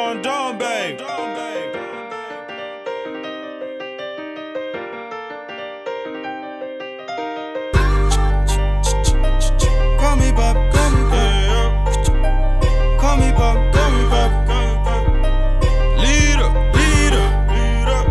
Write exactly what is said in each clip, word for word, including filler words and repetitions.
Dawn, Dawn, babe. Call me Bob, call me Bob. Call me Bob, call me Bob. Leader, leader, leader.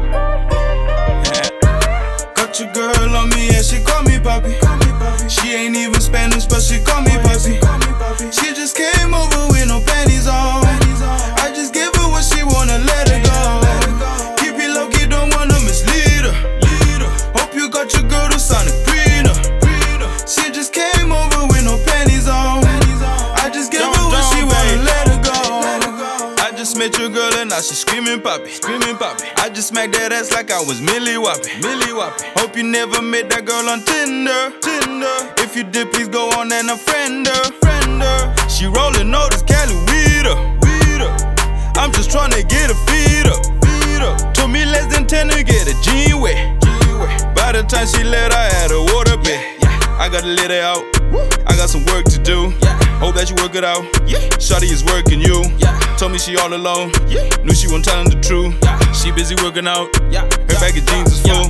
Got your girl on me and she call me Bobby. She ain't even Spanish, but she call me Bobby. She just came over with no panties on. I just give her what she wanna, let her go. Keep it low key, don't wanna mislead her. Hope you got your girl to Sonic Breeder. She just came over with no panties on. I just give her what she wanna, let her go. I just met your girl and now she screaming poppy, screaming poppy. I just smacked that ass like I was Millie Whoppy, Millie Whoppy. Hope you never met that girl on Tinder, Tinder. If you did, please go on and unfriend her, friend her. She rollin' notice, Cali weed up, weed up. I'm just tryna get her feet up, feet up. Took me less than ten to get a G wet, G wet. By the time she let, I had a water bed. I gotta let her out, I got some work to do. Hope that you work it out. Shawty is working you. Told me she all alone. Knew she wasn't telling the truth. She busy working out. Her bag of jeans is full.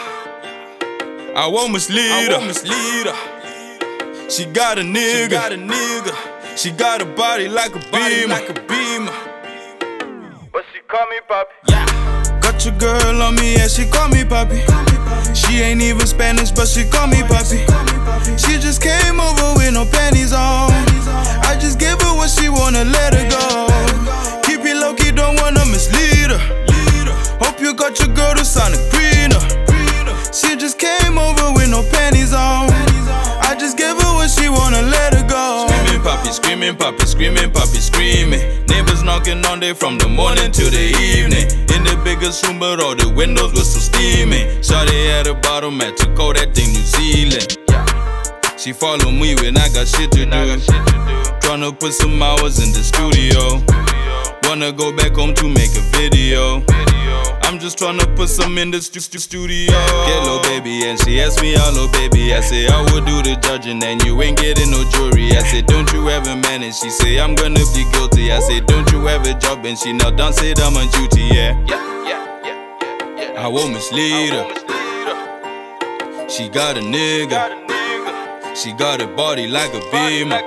I won't mislead her. She got a nigga. She got a body like a beamer. But she call me Papi. Got your girl on me and she call me Papi. She ain't even Spanish, but she call me Papi. She just came over with no panties on. I just give her what she wanna, let her go. Keep it low key, don't wanna mislead her. Hope you got your girl to Sonic Breeder. She just came over with no panties on. I just give her what she wanna, let her go. Screaming Papi, screaming Papi, screaming Papi, screaming. Neighbors knocking on day from the morning to the evening. In the biggest room, but all the windows were still steaming. Shawty at the bottom, had to call that thing New Zealand. She follow me when I got shit to do. Tryna put some hours in the studio. Wanna go back home to make a video. I'm just tryna put some in the stu stu studio. Get low, baby, and she asked me out, low, baby. I say I would do the judging, and you ain't getting no jury. I said, don't you ever manage? She say I'm gonna be guilty. I said, don't you ever job? And she knelt down, said I'm on duty. Yeah, yeah, yeah, yeah, yeah. I won't mislead her. She got a nigga. She got a body like a beamer.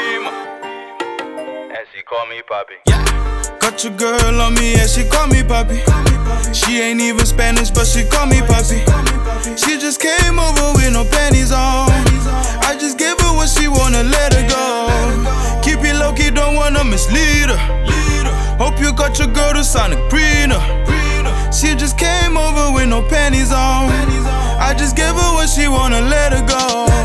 And she call me Papi. Got your girl on me and she call me Papi. She ain't even Spanish, but she call me Papi. She just came over with no panties on. I just give her what she wanna, let her go. Keep it low key, don't wanna mislead her. Hope you got your girl to Sonic Breeder. She just came over with no panties on. I just give her what she wanna, let her go.